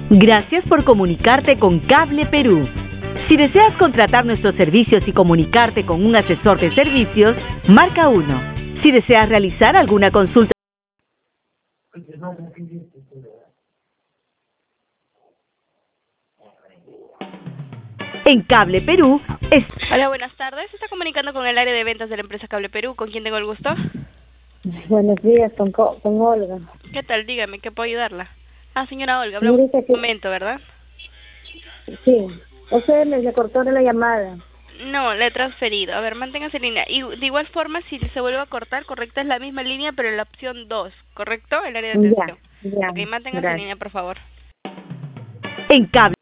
Gracias por comunicarte con Cable Perú. Si deseas contratar nuestros servicios y comunicarte con un asesor de servicios, marca 1. Si deseas realizar alguna consulta en Cable Perú, Hola, buenas tardes. Se está comunicando con el área de ventas de la empresa Cable Perú. ¿Con quién tengo el gusto? Buenos días, con Olga. ¿Qué tal? Dígame, ¿qué puedo ayudarla? Ah, señora Olga, hablamos Mire que un momento, ¿verdad? sí, usted le cortó la llamada. No, le he transferido. A ver, manténgase en línea. Y de igual forma, si se vuelve a cortar, correcta es la misma línea, pero en la opción 2, ¿correcto? El área de atención. Ya, Ok, manténgase en gracias. línea, por favor. en Cable